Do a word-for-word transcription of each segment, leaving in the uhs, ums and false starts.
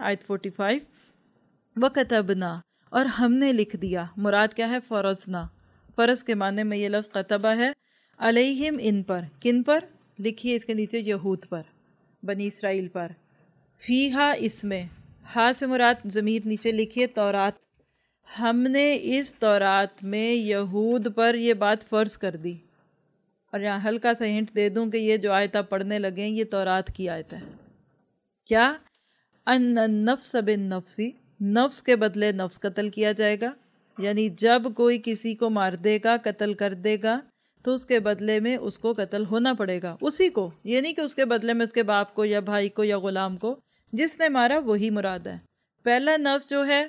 آیت forty five, وَكَتَبْنَا، اور ہم نے لکھ دیا، مراد کیا ہے؟ فرضنا، فرض کے معنی میں یہ لفظ قتبہ ہے، علیہم ان پر، کن پر؟ لکھیے اس کے نیچے، یہود پر، بنی اسرائیل پر، فیہا اس میں، ہا سے مراد ضمیر نیچے لکھیے تورات، ہم نے اس تورات میں یہود پر یہ بات فرض کر دی۔ اور یہاں ہلکا سا ہنٹ دے دوں کہ یہ جو آیت آپ پڑھنے لگیں یہ تورات کی آیت ہے۔ کیا؟ ان النفس بالنفس، نفس کے بدلے نفس قتل کیا جائے گا، یعنی جب کوئی کسی کو مار دے گا، قتل کر دے گا، تو اس کے بدلے میں اس کو قتل ہونا پڑے گا، اسی کو، یہ نہیں کہ اس کے بدلے میں اس کے باپ کو یا بھائی کو یا غلام کو، جس نے مارا وہی مراد ہے۔ پہلا نفس جو ہے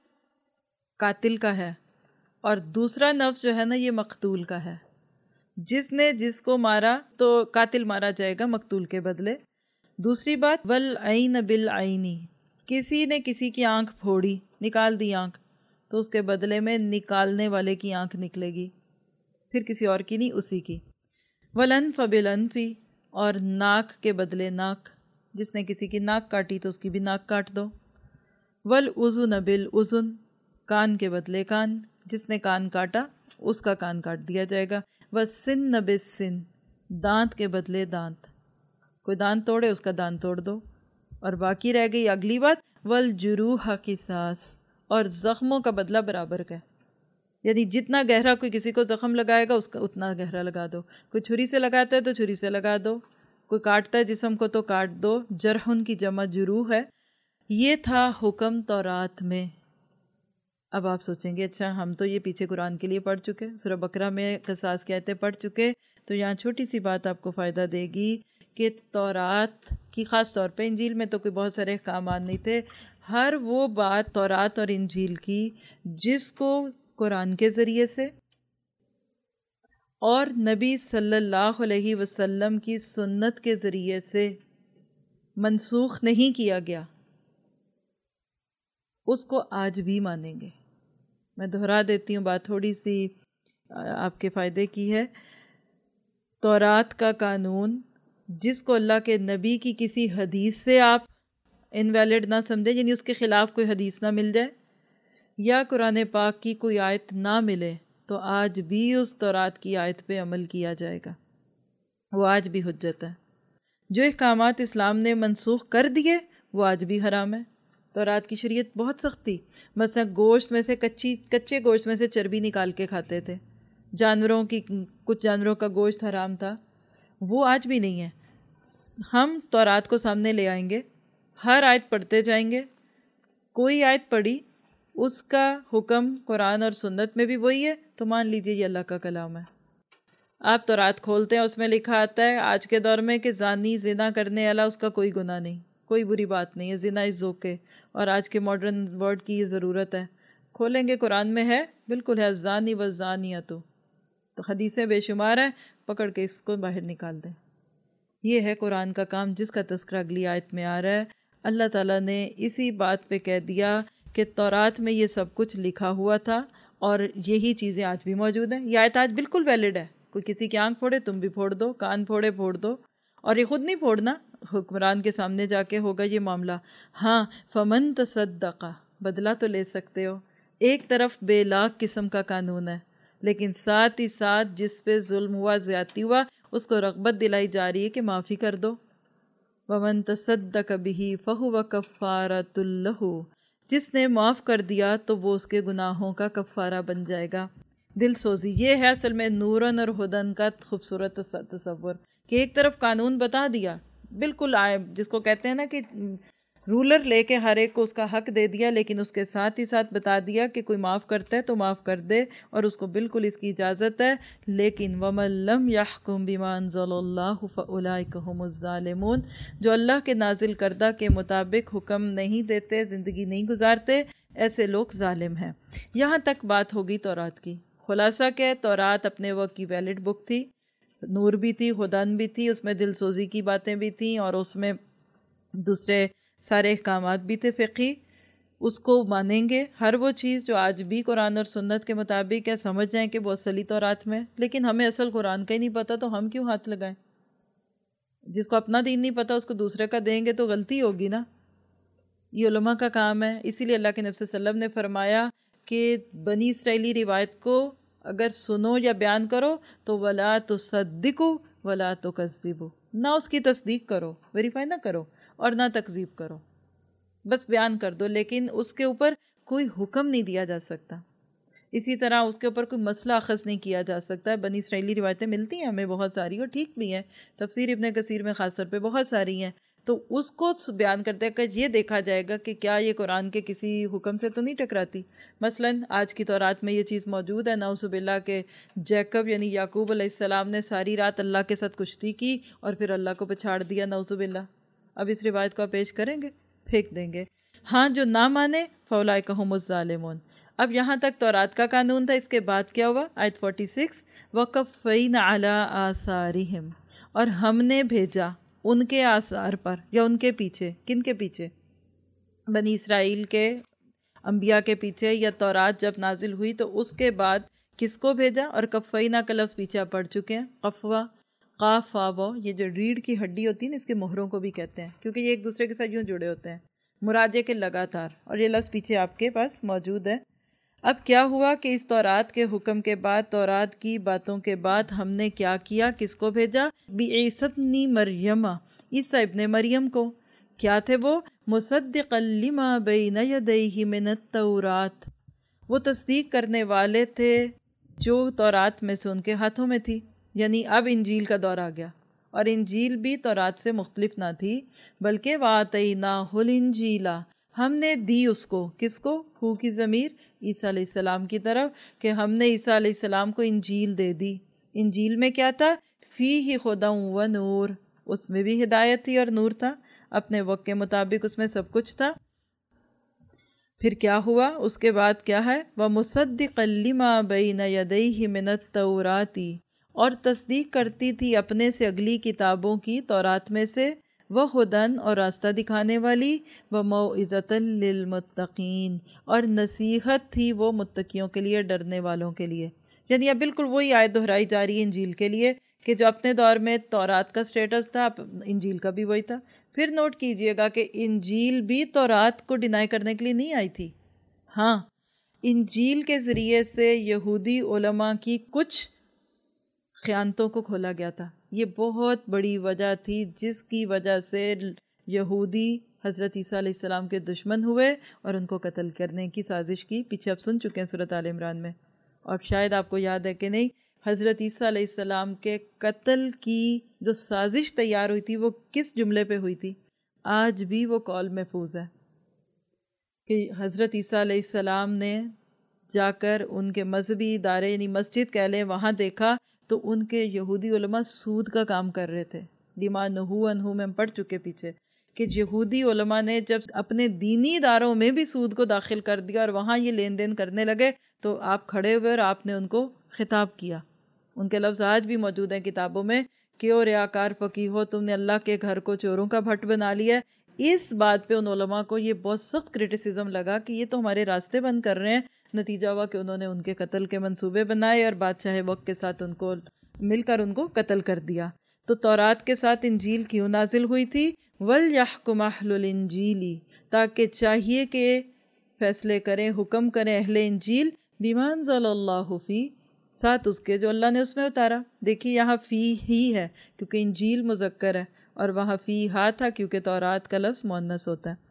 قاتل کا ہے، اور دوسرا نفس جو ہے نا یہ مقتول کا ہے۔ جس نے جس کو مارا تو قاتل مارا جائے گا مقتول کے بدلے۔ دوسری بات، والعین بالعین، کسی نے کسی کی آنکھ پھوڑی، نکال دی آنکھ، تو اس کے بدلے میں نکالنے والے کی آنکھ نکلے گی، پھر کسی اور کی نہیں، اسی کی۔ والانف بالانف، اور ناک کے بدلے ناک، جس نے کسی کی ناک کاٹی تو اس کی بھی ناک کاٹ دو۔ والاذن بالاذن، کان کے بدلے کان، جس نے کان کاٹا اس کا کان کاٹ دیا جائے گا۔ والسن بالسن، دانت کے بدلے دانت، کوئی دانت توڑے اس کا دانت توڑ دو۔ اور باقی رہ گئی اگلی بات، والجروح قصاص، اور زخموں کا بدلہ برابر کا ہے، یعنی جتنا گہرا کوئی کسی کو زخم لگائے گا اس کا اتنا گہرا لگا دو، کوئی چھری سے لگاتا ہے تو چھری سے لگا دو، کوئی کاٹتا ہے جسم کو تو کاٹ دو۔ جرحن کی جمع جروح ہے۔ یہ تھا حکم تورات میں۔ اب آپ سوچیں گے اچھا ہم تو یہ پیچھے قرآن کے لیے پڑھ چکے، سورہ بقرہ میں قصاص کی آیتیں پڑھ چکے، تو یہاں چھوٹی سی بات آپ کو فائدہ دے گی کہ تورات کی، خاص طور پہ انجیل میں تو کوئی بہت سارے احکامات نہیں تھے، ہر وہ بات تورات اور انجیل کی جس کو قرآن کے ذریعے سے اور نبی صلی اللہ علیہ وسلم کی سنت کے ذریعے سے منسوخ نہیں کیا گیا، اس کو آج بھی مانیں گے۔ میں دہرا دیتی ہوں بات، تھوڑی سی آپ کے فائدے کی ہے۔ تورات کا قانون جس کو اللہ کے نبی کی کسی حدیث سے آپ انویلڈ نہ سمجھیں، یعنی اس کے خلاف کوئی حدیث نہ مل جائے یا قرآن پاک کی کوئی آیت نہ ملے، تو آج بھی اس تورات کی آیت پہ عمل کیا جائے گا، وہ آج بھی حجت ہے۔ جو احکامات اسلام نے منسوخ کر دیے وہ آج بھی حرام ہے۔ تورات کی شریعت بہت سخت تھی، مثلا گوشت میں سے کچی کچے گوشت میں سے چربی نکال کے کھاتے تھے، جانوروں کی، کچھ جانوروں کا گوشت حرام تھا، وہ آج بھی نہیں ہے۔ ہم تورات کو سامنے لے آئیں گے، ہر آیت پڑھتے جائیں گے، کوئی آیت پڑھی اس کا حکم قرآن اور سنت میں بھی وہی ہے تو مان لیجئے یہ اللہ کا کلام ہے۔ آپ تورات کھولتے ہیں، اس میں لکھا آتا ہے آج کے دور میں کہ زانی زنا کرنے والا اس کا کوئی گناہ نہیں، کوئی بری بات نہیں ہے، زنا از اوکے، اور آج کے ماڈرن ورڈ کی یہ ضرورت ہے۔ کھولیں گے قرآن میں ہے، بالکل ہے، زانی و زانیۃ، تو حدیثیں بے شمار ہیں، پکڑ کے اس کو باہر نکال دیں۔ یہ ہے قرآن کا کام جس کا تذکرہ اگلی آیت میں آ رہا ہے۔ اللہ تعالیٰ نے اسی بات پہ کہہ دیا کہ تورات میں یہ سب کچھ لکھا ہوا تھا اور یہی چیزیں آج بھی موجود ہیں۔ یہ آیت آج بالکل ویلڈ ہے، کوئی کسی کی آنکھ پھوڑے تم بھی پھوڑ دو، کان پھوڑے پھوڑ دو، اور یہ خود نہیں پھوڑنا، حکمران کے سامنے جا کے ہوگا یہ معاملہ۔ ہاں، فمن تصدق، بدلہ تو لے سکتے ہو، ایک طرف بے لاکھ قسم کا قانون ہے، لیکن ساتھ ہی ساتھ جس پہ ظلم ہوا، زیادتی ہوا، اس کو رغبت دلائی جا رہی ہے کہ معافی کر دو۔ وَمَن تَصَدَّقَ بِهِ فَهُوَ كَفَّارَةٌ لَهُ، جس نے معاف کر دیا تو وہ اس کے گناہوں کا کفارہ بن جائے گا۔ دل سوزی، یہ ہے اصل میں نورن اور ہدن کا خوبصورت تصور، کہ ایک طرف قانون بتا دیا، بالکل آئے جس کو کہتے ہیں نا کہ رولر لے کے ہر ایک کو اس کا حق دے دیا، لیکن اس کے ساتھ ہی ساتھ بتا دیا کہ کوئی معاف کرتا ہے تو معاف کر دے، اور اس کو بالکل اس کی اجازت ہے۔ لیکن وَمَن لَّمْ يَحْكُم بِمَا أَنزَلَ اللَّهُ فَأُولَٰئِكَ هُمُ الظَّالِمُونَ، جو اللہ کے نازل کردہ کے مطابق حکم نہیں دیتے، زندگی نہیں گزارتے، ایسے لوگ ظالم ہیں۔ یہاں تک بات ہوگی تورات کی۔ خلاصہ کہ تورات اپنے وقت کی ویلڈ بک تھی، نور بھی تھی، ہدن بھی تھی، اس میں دل سوزی کی باتیں بھی تھیں، اور اس میں دوسرے سارے احکامات بھی تھے فقہی، اس کو مانیں گے۔ ہر وہ چیز جو آج بھی قرآن اور سنت کے مطابق ہے، سمجھ جائیں کہ وہ اصلی تورات میں، لیکن ہمیں اصل قرآن کا ہی نہیں پتہ تو ہم کیوں ہاتھ لگائیں؟ جس کو اپنا دین نہیں پتہ اس کو دوسرے کا دیں گے تو غلطی ہوگی نا۔ یہ علماء کا کام ہے. اسی لیے اللہ کے نبی صلی اللہ علیہ وسلم نے فرمایا کہ بنی اسرائیلی روایت کو اگر سنو یا بیان کرو تو ولا تصدقوا ولا تکذبوا، نہ اس کی تصدیق کرو، ویریفائی نہ کرو اور نہ تکذیب کرو، بس بیان کر دو، لیکن اس کے اوپر کوئی حکم نہیں دیا جا سکتا. اسی طرح اس کے اوپر کوئی مسئلہ اخذ نہیں کیا جا سکتا ہے. بنی اسرائیلی روایتیں ملتی ہیں ہمیں بہت ساری اور ٹھیک بھی ہیں، تفسیر ابن کثیر میں خاص طور پہ بہت ساری ہیں، تو اس کو بیان کرتے کہ یہ دیکھا جائے گا کہ کیا یہ قرآن کے کسی حکم سے تو نہیں ٹکراتی. مثلا آج کی تورات میں یہ چیز موجود ہے نعوذ باللہ کہ جیکب یعنی یعقوب علیہ السلام نے ساری رات اللہ کے ساتھ کشتی کی اور پھر اللہ کو پچھاڑ دیا نعوذ باللہ. اب اس روایت کو آپ پیش کریں گے؟ پھینک دیں گے. ہاں جو نہ مانے فاولئک ھم الظالمون. اب یہاں تک تورات کا قانون تھا. اس کے بعد کیا ہوا؟ آیت چھیالیس، وَقَفَّيْنَا عَلَىٰ آثَارِهِمْ، اور ہم نے بھیجا ان کے آثار پر یا ان کے پیچھے. کن کے پیچھے؟ بنی اسرائیل کے انبیاء کے پیچھے. یا تورات جب نازل ہوئی تو اس کے بعد کس کو بھیجا؟ اور کفینا کا لفظ پیچھے آپ پڑھ چکے ہیں. قفوا، قاف واو، یہ جو ریڑھ کی ہڈی ہوتی ہے نا اس کے مہروں کو بھی کہتے ہیں کیونکہ یہ ایک دوسرے کے ساتھ یوں جڑے ہوتے ہیں. مراد یہ کہ لگاتار، اور یہ لفظ پیچھے آپ کے پاس موجود ہے. اب کیا ہوا کہ اس تورات کے حکم کے بعد، تورات کی باتوں کے بعد ہم نے کیا کیا؟ کس کو بھیجا؟ بعیسی ابن مریم، عیسیٰ ابن مریم کو. کیا تھے وہ؟ مصدقا لما بین یدیہ من التورات، وہ تصدیق کرنے والے تھے جو تورات میں سے ان کے ہاتھوں میں تھی. یعنی اب انجیل کا دور آ گیا، اور انجیل بھی تورات سے مختلف نہ تھی بلکہ وَآتَيْنَاهُ الْإِنْجِيلَ، ہم نے دی اس کو. کس کو؟ ہو کی ضمیر عیسیٰ علیہ السلام کی طرف، کہ ہم نے عیسیٰ علیہ السلام کو انجیل دے دی. انجیل میں کیا تھا؟ فیہ ہدی و نور، اس میں بھی ہدایت تھی اور نور تھا، اپنے وقت کے مطابق اس میں سب کچھ تھا. پھر کیا ہوا؟ اس کے بعد کیا ہے؟ وَمُصَدِّقًا لِمَا بَيْنَ يَدَيْهِ مِنَ التَّوْرَاتِ، اور تصدیق کرتی تھی اپنے سے اگلی کتابوں کی تورات میں سے. وَہُدًى، اور راستہ دکھانے والی. وَمَوْعِظَةً لِّلْمُتَّقِينَ، اور نصیحت تھی وہ متقیوں کے لیے، ڈرنے والوں کے لیے. یعنی اب بالکل وہی آیت دہرائی جا رہی ہے انجیل کے لیے کہ جو اپنے دور میں تورات کا سٹیٹس تھا انجیل کا بھی وہی تھا. پھر نوٹ کیجئے گا کہ انجیل بھی تورات کو ڈینائی کرنے کے لیے نہیں آئی تھی. ہاں، انجیل کے ذریعے سے یہودی علماء کی کچھ خیانتوں کو کھولا گیا تھا. یہ بہت بڑی وجہ تھی جس کی وجہ سے یہودی حضرت عیسیٰ علیہ السلام کے دشمن ہوئے اور ان کو قتل کرنے کی سازش کی. پیچھے آپ سن چکے ہیں سورۃ آل عمران میں، اور شاید آپ کو یاد ہے کہ نہیں، حضرت عیسیٰ علیہ السلام کے قتل کی جو سازش تیار ہوئی تھی وہ کس جملے پہ ہوئی تھی؟ آج بھی وہ قول محفوظ ہے کہ حضرت عیسیٰ علیہ السلام نے جا کر ان کے مذہبی ادارے یعنی مسجد کہہ لیں وہاں دیکھا تو ان کے یہودی علماء سود کا کام کر رہے تھے. لما نہوا عنہ میں ہم پڑھ چکے پیچھے کہ یہودی علماء نے جب اپنے دینی اداروں میں بھی سود کو داخل کر دیا اور وہاں یہ لین دین کرنے لگے تو آپ کھڑے ہوئے اور آپ نے ان کو خطاب کیا. ان کے لفظ آج بھی موجود ہیں کتابوں میں کہ او ریاکار فقیہ ہو، تم نے اللہ کے گھر کو چوروں کا بھٹ بنا لیا. اس بات پہ ان علماء کو یہ بہت سخت کرٹیسزم لگا کہ یہ تو ہمارے راستے بند کر رہے ہیں. نتیجہ ہوا کہ انہوں نے ان کے قتل کے منصوبے بنائے اور بادشاہ وقت کے ساتھ ان کو مل کر ان کو قتل کر دیا. تو تورات کے ساتھ انجیل کیوں نازل ہوئی تھی؟ وَلْيَحْكُمْ أَهْلُ الْإِنْجِيلِ، تاکہ چاہیے کہ فیصلے کریں، حکم کریں اہل انجیل بِمَا أَنزَلَ اللَّهُ فِيهِ، ساتھ اس کے جو اللہ نے اس میں اتارا. دیکھیے یہاں فی ہی ہے کیونکہ انجیل مذکر ہے، اور وہاں فی ہا تھا کیونکہ تورات کا لفظ مؤنث ہوتا ہے.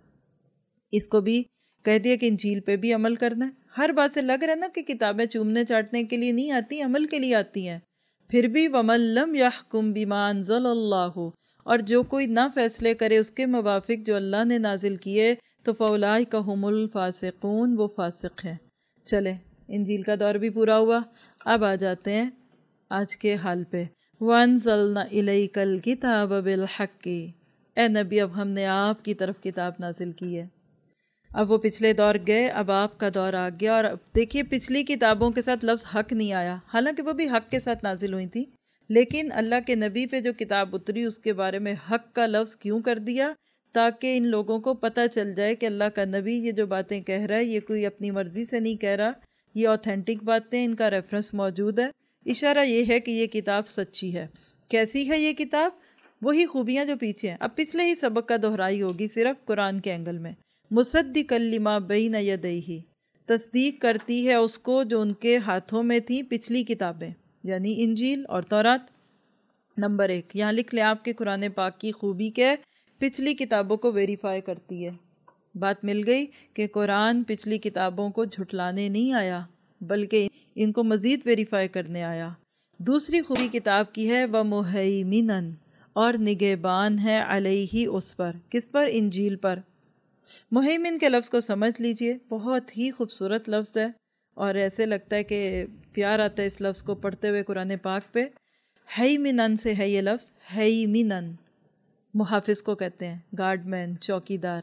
اس کو بھی کہہ دیا کہ انجیل پہ بھی عمل کرنا ہے. ہر بات سے لگ رہا ہے نا کہ کتابیں چومنے چاٹنے کے لیے نہیں آتی، عمل کے لیے آتی ہیں. پھر بھی وَمَن لَّمْ يَحْكُمْ بِمَا أَنزَلَ اللَّهُ، اور جو کوئی نہ فیصلے کرے اس کے موافق جو اللہ نے نازل کیے تو فَأُولَٰئِكَ هُمُ الْفَاسِقُونَ، وہ فاسق ہیں. چلے انجیل کا دور بھی پورا ہوا. اب آ جاتے ہیں آج کے حال پہ. وَأَنزَلْنَا إِلَيْكَ الْكِتَابَ بِالْحَقِّ، اے نبی اب ہم نے آپ کی طرف کتاب نازل کی ہے. اب وہ پچھلے دور گئے، اب آپ کا دور آ گیا. اور دیکھیے پچھلی کتابوں کے ساتھ لفظ حق نہیں آیا، حالانکہ وہ بھی حق کے ساتھ نازل ہوئی تھی، لیکن اللہ کے نبی پہ جو کتاب اتری اس کے بارے میں حق کا لفظ کیوں کر دیا؟ تاکہ ان لوگوں کو پتہ چل جائے کہ اللہ کا نبی یہ جو باتیں کہہ رہا ہے یہ کوئی اپنی مرضی سے نہیں کہہ رہا، یہ اوتھینٹک باتیں، ان کا ریفرنس موجود ہے. اشارہ یہ ہے کہ یہ کتاب سچی ہے. کیسی ہے یہ کتاب؟ وہی خوبیاں جو پیچھے ہیں. اب پچھلے ہی سبق کا دہرائی ہوگی صرف قرآن کے اینگل میں. مصدقا لما بین یدیہ، تصدیق کرتی ہے اس کو جو ان کے ہاتھوں میں تھی پچھلی کتابیں، یعنی انجیل اور تورات۔ نمبر ایک، یہاں لکھ لیں آپ کے قرآن پاک کی خوبی کیا ہے، پچھلی کتابوں کو ویریفائی کرتی ہے۔ بات مل گئی کہ قرآن پچھلی کتابوں کو جھٹلانے نہیں آیا بلکہ ان کو مزید ویریفائی کرنے آیا۔ دوسری خوبی کتاب کی ہے وَمُہَیْمِنًا، اور نگہبان ہے علیہ، اس پر، کس پر؟ انجیل پر۔ مہیمن کے لفظ کو سمجھ لیجئے، بہت ہی خوبصورت لفظ ہے اور ایسے لگتا ہے کہ پیار آتا ہے اس لفظ کو پڑھتے ہوئے قرآن پاک پہ۔ ہیمنن سے ہے یہ لفظ، ہیمنن محافظ کو کہتے ہیں، گارڈ مین، چوکی دار۔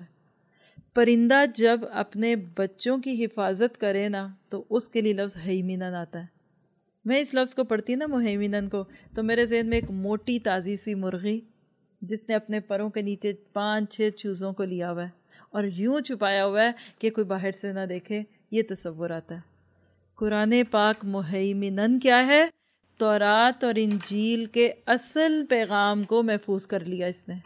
پرندہ جب اپنے بچوں کی حفاظت کرے نا تو اس کے لیے لفظ ہیمنن آتا ہے۔ میں اس لفظ کو پڑھتی نا مہیمنن کو تو میرے ذہن میں ایک موٹی تازی سی مرغی جس نے اپنے پروں کے نیچے پانچ چھ چوزوں کو لیا ہوا ہے اور یوں چھپایا ہوا ہے کہ کوئی باہر سے نہ دیکھے، یہ تصور آتا ہے۔ قرآن پاک مہیمنن کیا ہے؟ تورات اور انجیل کے اصل پیغام کو محفوظ کر لیا اس نے۔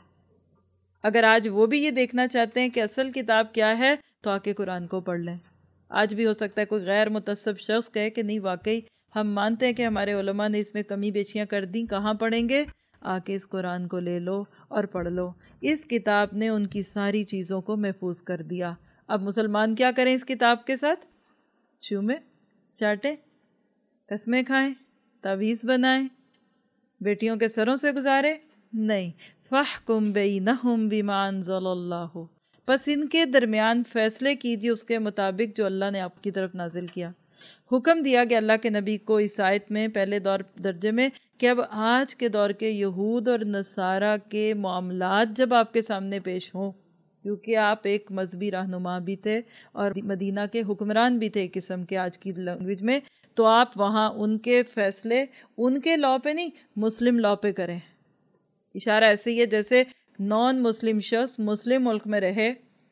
اگر آج وہ بھی یہ دیکھنا چاہتے ہیں کہ اصل کتاب کیا ہے تو آ کے قرآن کو پڑھ لیں۔ آج بھی ہو سکتا ہے کوئی غیر متعصب شخص کہے کہ نہیں، واقعی ہم مانتے ہیں کہ ہمارے علماء نے اس میں کمی بیشیاں کر دیں، کہاں پڑھیں گے؟ آ کے اس قرآن کو لے لو اور پڑھ لو۔ اس کتاب نے ان کی ساری چیزوں کو محفوظ کر دیا۔ اب مسلمان کیا کریں اس کتاب کے ساتھ؟ چومیں، چاٹیں، قسمیں کھائیں، تعویذ بنائیں، بیٹیوں کے سروں سے گزارے؟ نہیں۔ فَاحْكُم بَيْنَهُمْ بِمَا أَنزَلَ اللَّهُ، پس ان کے درمیان فیصلے کیجیے اس کے مطابق جو اللہ نے آپ کی طرف نازل کیا۔ حکم دیا کہ اللہ کے نبی کو اس آیت میں پہلے دور درجے میں کہ اب آج کے دور کے یہود اور نصارہ کے معاملات جب آپ کے سامنے پیش ہوں، کیونکہ آپ ایک مذہبی رہنما بھی تھے اور مدینہ کے حکمران بھی تھے ایک قسم کے آج کی لینگویج میں، تو آپ وہاں ان کے فیصلے ان کے لاء پہ نہیں، مسلم لاء پہ کریں۔ اشارہ ایسے ہی ہے جیسے نان مسلم شخص مسلم ملک میں رہے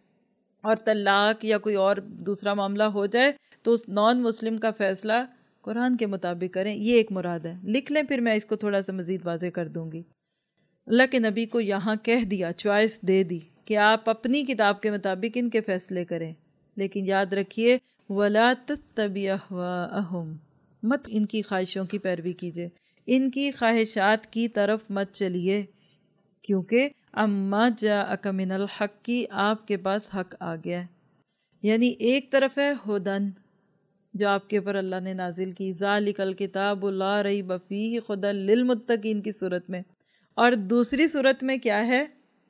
اور طلاق یا کوئی اور دوسرا معاملہ ہو جائے تو اس نان مسلم کا فیصلہ قرآن کے مطابق کریں، یہ ایک مراد ہے۔ لکھ لیں، پھر میں اس کو تھوڑا سا مزید واضح کر دوں گی۔ اللہ کے نبی کو یہاں کہہ دیا، چوائس دے دی کہ آپ اپنی کتاب کے مطابق ان کے فیصلے کریں، لیکن یاد رکھیے وَلَا تَتَّبِعْ أَهْوَاءَهُمْ، مت ان کی خواہشوں کی پیروی کیجیے، ان کی خواہشات کی طرف مت چلیے، کیونکہ اما جاءک من الحق کی آپ کے پاس حق آ گیا ہے۔ یعنی ایک طرف ہے ہدن جو آپ کے اوپر اللہ نے نازل کی، ذالک الکتاب لا ریب فیہ ھدی للمتقین کی صورت میں، اور دوسری صورت میں کیا ہے؟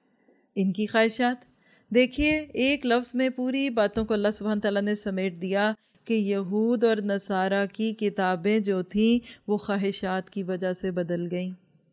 ان کی خواہشات۔ دیکھیے ایک لفظ میں پوری باتوں کو اللہ سبحانہ تعالیٰ نے سمیٹ دیا کہ یہود اور نصارہ کی کتابیں جو تھیں وہ خواہشات کی وجہ سے بدل گئیں۔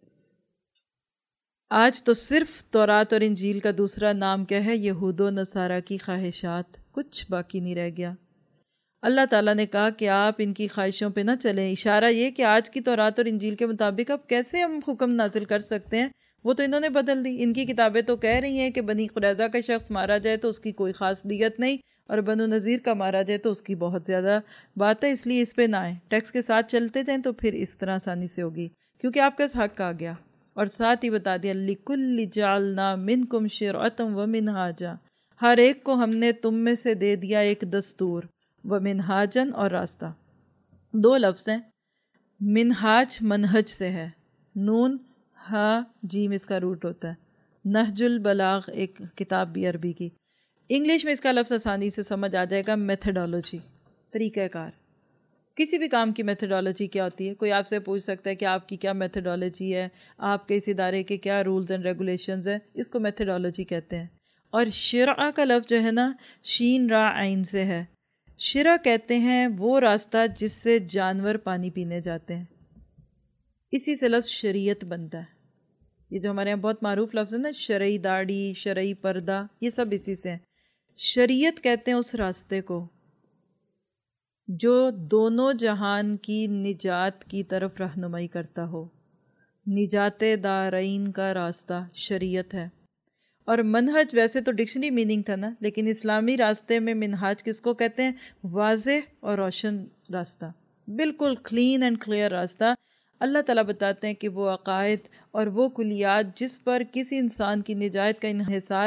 آج تو صرف تورات اور انجیل کا دوسرا نام کیا ہے؟ یہود و نصارہ کی خواہشات، کچھ باقی نہیں رہ گیا۔ اللہ تعالیٰ نے کہا کہ آپ ان کی خواہشوں پہ نہ چلیں۔ اشارہ یہ کہ آج کی تورات اور انجیل کے مطابق اب کیسے ہم حکم نازل کر سکتے ہیں؟ وہ تو انہوں نے بدل دی۔ ان کی کتابیں تو کہہ رہی ہیں کہ بنی قریظہ کا شخص مارا جائے تو اس کی کوئی خاص دیت نہیں، اور بنو نذیر کا مارا جائے تو اس کی بہت زیادہ بات ہے، اس لیے اس پہ نہ آئیں، ٹیکس کے ساتھ چلتے جائیں تو پھر اس طرح آسانی سے ہوگی، کیونکہ آپ کا حق آ گیا۔ اور ساتھ ہی بتا دیا لِكُلِّ جَعَلْنَا مِنْكُمْ شِرْعَةً وَمِنْهَاجًا، ہر ایک کو ہم نے تم میں سے دے دیا ایک دستور، وَمِنْهَاجًا اور راستہ۔ دو لفظ ہیں، منہاج منہج سے ہے، نون ہا جیم اس کا روٹ ہوتا ہے۔ نہج البلاغ ایک کتاب بھی عربی کی، انگلش میں اس کا لفظ آسانی سے سمجھ آ جائے گا، میتھڈالوجی، طریقہ کار۔ کسی بھی کام کی میتھڈالوجی کیا ہوتی ہے؟ کوئی آپ سے پوچھ سکتا ہے کہ آپ کی کیا میتھڈالوجی ہے، آپ کے اس ادارے کے کیا رولز اینڈ ریگولیشنز ہیں، اس کو میتھڈالوجی کہتے ہیں۔ اور شرع کا لفظ جو ہے نا شین را عین سے ہے۔ شرع کہتے ہیں وہ راستہ جس سے جانور پانی پینے جاتے ہیں، اسی سے لفظ شریعت بنتا ہے۔ یہ جو ہمارے یہاں بہت معروف لفظ ہے نا، شرعی داڑھی، شرعی پردہ، یہ سب اسی سے ہیں۔ شریعت کہتے ہیں اس راستے کو جو دونوں جہان کی نجات کی طرف رہنمائی کرتا ہو۔ نجات دارین کا راستہ شریعت ہے۔ اور منہج ویسے تو ڈکشنری میننگ تھا نا، لیکن اسلامی راستے میں منہاج کس کو کہتے ہیں؟ واضح اور روشن راستہ، بالکل کلین اینڈ کلیئر راستہ۔ اللہ تعالیٰ بتاتے ہیں کہ وہ عقائد اور وہ کلیات جس پر کسی انسان کی نجات کا انحصار ہے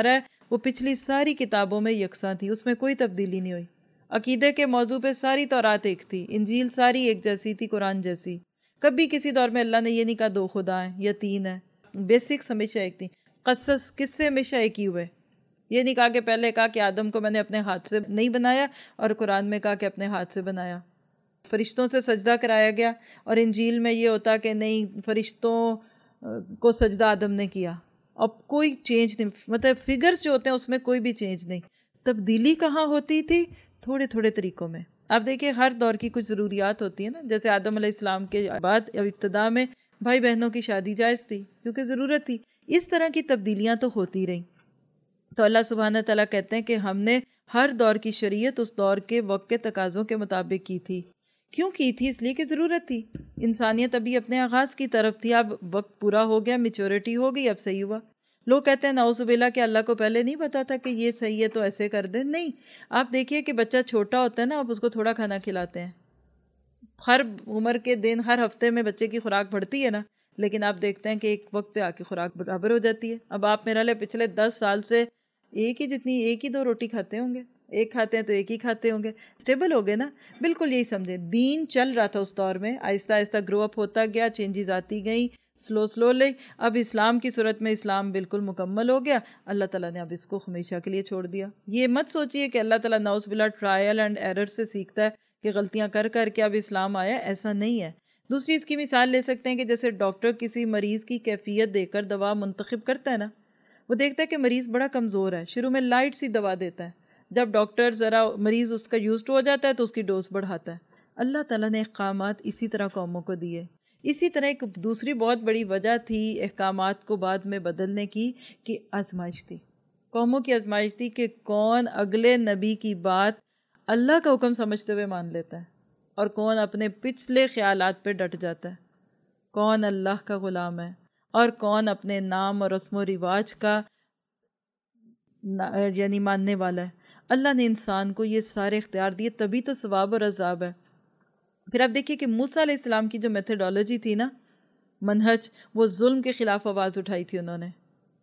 وہ پچھلی ساری کتابوں میں یکساں تھی، اس میں کوئی تبدیلی نہیں ہوئی۔ عقیدے کے موضوع پہ ساری تورات ایک تھی، انجیل ساری ایک جیسی تھی، قرآن جیسی۔ کبھی کسی دور میں اللہ نے یہ نہیں کہا دو خدا ہیں یا تین ہیں، بیسکس ہمیشہ ایک تھی۔ قصص قصے ہمیشہ ایک ہی ہوئے، یہ نہیں کہا کہ پہلے کہا کہ آدم کو میں نے اپنے ہاتھ سے نہیں بنایا اور قرآن میں کہا کہ اپنے ہاتھ سے بنایا۔ فرشتوں سے سجدہ کرایا گیا اور انجیل میں یہ ہوتا کہ نہیں فرشتوں کو سجدہ آدم نے کیا، اب کوئی چینج نہیں، مطلب فگرز جو ہوتے ہیں اس میں کوئی بھی چینج نہیں۔ تبدیلی کہاں ہوتی تھی؟ تھوڑے تھوڑے طریقوں میں۔ آپ دیکھیں ہر دور کی کچھ ضروریات ہوتی ہیں نا، جیسے آدم علیہ السلام کے بعد ابتدا میں بھائی بہنوں کی شادی جائز تھی کیونکہ ضرورت تھی، اس طرح کی تبدیلیاں تو ہوتی رہیں۔ تو اللہ سبحانہ تعالیٰ کہتے ہیں کہ ہم نے ہر دور کی شریعت اس دور کے وقت کے تقاضوں کے مطابق کی تھی۔ کیوں کی تھی؟ اس لیے کہ ضرورت تھی، انسانیت ابھی اپنے آغاز کی طرف تھی، اب وقت پورا ہو گیا، میچورٹی ہو گئی، اب صحیح ہوا۔ لوگ کہتے ہیں نعوذ باللہ کہ اللہ کو پہلے نہیں پتا تھا کہ یہ صحیح ہے تو ایسے کر دیں، نہیں۔ آپ دیکھیے کہ بچہ چھوٹا ہوتا ہے نا، آپ اس کو تھوڑا کھانا کھلاتے ہیں، ہر عمر کے دن ہر ہفتے میں بچے کی خوراک بڑھتی ہے نا، لیکن آپ دیکھتے ہیں کہ ایک وقت پہ آ کے خوراک برابر ہو جاتی ہے۔ اب آپ میرا لے پچھلے دس سال سے ایک ہی جتنی ایک ہی دو روٹی کھاتے ہوں گے، ایک کھاتے ہیں تو ایک ہی کھاتے ہوں گے، اسٹیبل ہو گئے نا۔ بالکل یہی سمجھیں، دین چل رہا تھا اس دور میں، آہستہ آہستہ گرو اپ ہوتا گیا، چینجز آتی گئیں سلو سلو لے۔ اب اسلام کی صورت میں اسلام بالکل مکمل ہو گیا، اللہ تعالیٰ نے اب اس کو ہمیشہ کے لیے چھوڑ دیا۔ یہ مت سوچئے کہ اللہ تعالیٰ نعوذ باللہ ٹرائل اینڈ ایرر سے سیکھتا ہے کہ غلطیاں کر کر کے اب اسلام آیا، ایسا نہیں ہے۔ دوسری اس کی مثال لے سکتے ہیں کہ جیسے ڈاکٹر کسی مریض کی کیفیت دے کر دوا منتخب کرتا ہے نا، وہ دیکھتا ہے کہ مریض بڑا کمزور ہے، شروع میں لائٹ سی دوا دیتا ہے، جب ڈاکٹر ذرا مریض اس کا یوزڈ ہو جاتا ہے تو اس کی ڈوز بڑھاتا ہے۔ اللہ تعالیٰ نے احکامات اسی طرح قوموں کو دیے۔ اسی طرح ایک دوسری بہت بڑی وجہ تھی احکامات کو بعد میں بدلنے کی کہ آزمائش تھی، قوموں کی آزمائش تھی کہ کون اگلے نبی کی بات اللہ کا حکم سمجھتے ہوئے مان لیتا ہے اور کون اپنے پچھلے خیالات پہ ڈٹ جاتا ہے، کون اللہ کا غلام ہے اور کون اپنے نام اور رسم و رواج کا یعنی ماننے والا ہے۔ اللہ نے انسان کو یہ سارے اختیار دیے، تبھی تو ثواب اور عذاب ہے۔ پھر آپ دیکھیے کہ موسیٰ علیہ السلام کی جو میتھڈالوجی تھی نا، منہج، وہ ظلم کے خلاف آواز اٹھائی تھی انہوں نے،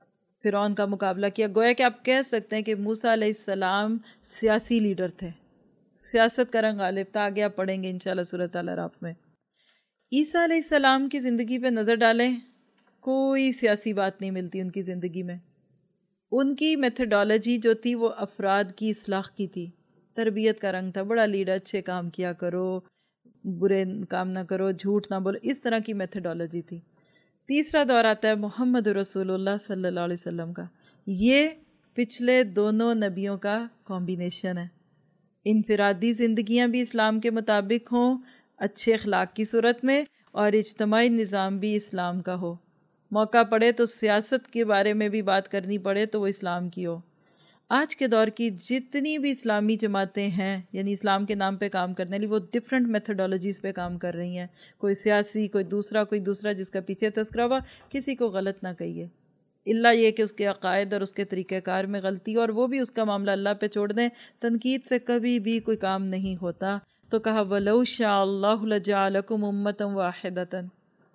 فرعون کا مقابلہ کیا۔ گویا کہ آپ کہہ سکتے ہیں کہ موسیٰ علیہ السلام سیاسی لیڈر تھے، سیاست کا رنگ غالب تھا۔ آگے آپ پڑھیں گے انشاءاللہ سورۃ الاعراف میں۔ عیسیٰ علیہ السلام کی زندگی پہ نظر ڈالیں، کوئی سیاسی بات نہیں ملتی ان کی زندگی میں۔ ان کی میتھڈالوجی جو تھی وہ افراد کی اصلاح کی تھی، تربیت کا رنگ تھا، بڑا لیڈر، اچھے کام کیا کرو، برے کام نہ کرو، جھوٹ نہ بولو، اس طرح کی میتھڈالوجی تھی۔ تیسرا دور آتا ہے محمد رسول اللہ صلی اللہ علیہ وسلم کا، یہ پچھلے دونوں نبیوں کا کمبینیشن ہے۔ انفرادی زندگیاں بھی اسلام کے مطابق ہوں، اچھے اخلاق کی صورت میں، اور اجتماعی نظام بھی اسلام کا ہو۔ موقع پڑے تو سیاست کے بارے میں بھی بات کرنی پڑے تو وہ اسلام کی ہو۔ آج کے دور کی جتنی بھی اسلامی جماعتیں ہیں، یعنی اسلام کے نام پہ کام کرنے والی، وہ ڈفرینٹ میتھڈالوجیز پہ کام کر رہی ہیں، کوئی سیاسی، کوئی دوسرا کوئی دوسرا جس کا پیچھے تذکرہ ہوا، کسی کو غلط نہ کہیے، اللہ یہ کہ اس کے عقائد اور اس کے طریقہ کار میں غلطی، اور وہ بھی اس کا معاملہ اللہ پہ چھوڑ دیں، تنقید سے کبھی بھی کوئی کام نہیں ہوتا۔ تو کہا وَلَوْ شَاءَ اللَّهُ لَجَعَلَكُمْ أُمَّةً وَاحِدَةً،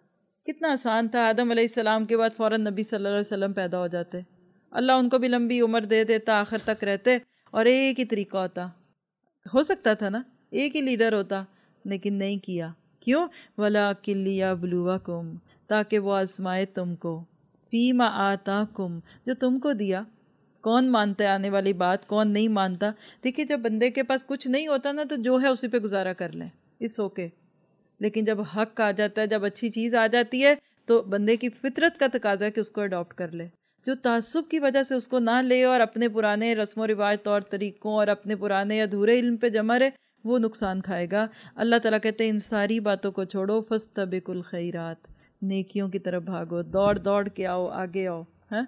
کتنا آسان تھا، آدم علیہ السلام کے بعد فوراً نبی صلی اللہ علیہ وسلم پیدا ہو جاتے، اللہ ان کو بھی لمبی عمر دے دیتا، آخر تک رہتے، اور ایک ہی طریقہ ہوتا، ہو سکتا تھا نا، ایک ہی لیڈر ہوتا، لیکن نہیں کیا۔ کیوں؟ وَلَٰكِن لِيَبْلُوَكُمْ، تاکہ وہ آزمائے تم کو، فِيمَا آتَاكُمْ، جو تم کو دیا۔ کون مانتا ہے آنے والی بات، کون نہیں مانتا؟ دیکھیے جب بندے کے پاس کچھ نہیں ہوتا نا، تو جو ہے اسی پہ گزارا کر لیں، اس اوکے، لیکن جب حق آ جاتا ہے، جب اچھی چیز آ جاتی ہے، تو بندے کی فطرت کا تقاضا ہے کہ اس کو اڈاپٹ کر لے۔ جو تعصب کی وجہ سے اس کو نہ لے اور اپنے پرانے رسم و رواج، طور طریقوں اور اپنے پرانے ادھورے علم پہ جمع رہے، وہ نقصان کھائے گا۔ اللہ تعالیٰ کہتے ہیں ان ساری باتوں کو چھوڑو، فاستبقوا الخیرات، نیکیوں کی طرف بھاگو، دوڑ دوڑ کے آؤ، آگے آؤ۔ ہاں،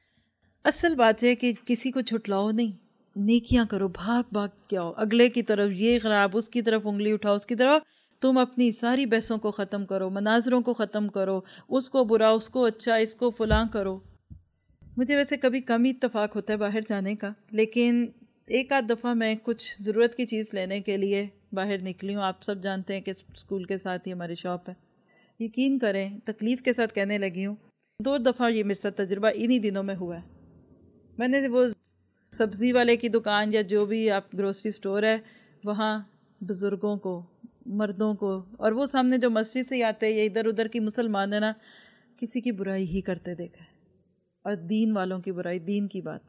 اصل بات ہے کہ کسی کو چھٹلاؤ نہیں، نیکیاں کرو، بھاگ بھاگ کے آؤ، اگلے کی طرف یہ خراب، اس کی طرف انگلی اٹھاؤ، اس کی طرف، تم اپنی ساری بحثوں کو ختم کرو، مناظروں کو ختم کرو، اس کو برا، اس کو اچھا، اس کو فلاں کرو۔ مجھے ویسے کبھی کم ہی اتفاق ہوتا ہے باہر جانے کا، لیکن ایک آدھ دفعہ میں کچھ ضرورت کی چیز لینے کے لیے باہر نکلی ہوں۔ آپ سب جانتے ہیں کہ اسکول کے ساتھ ہی ہماری شاپ ہے، یقین کریں تکلیف کے ساتھ کہنے لگی ہوں، دو دفعہ یہ میرے ساتھ تجربہ انہی دنوں میں ہوا ہے۔ میں نے وہ سبزی والے کی دکان یا جو بھی آپ گروسری سٹور ہے وہاں بزرگوں کو، مردوں کو، اور وہ سامنے جو مسجد سے آتے یا ادھر ادھر کی مسلمان ہے نا، کسی کی برائی ہی کرتے دیکھا ہے، اور دین والوں کی برائی، دین کی بات.